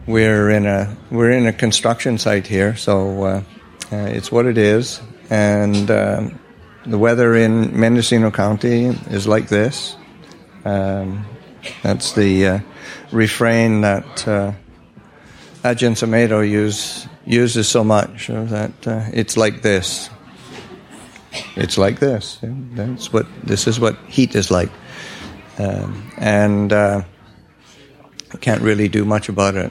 we're in a construction site here, so it's what it is. And the weather in Mendocino County is like this. That's the refrain that Ajahn Sumedho uses so much, that it's like this. It's like this. This is what heat is like. And can't really do much about it.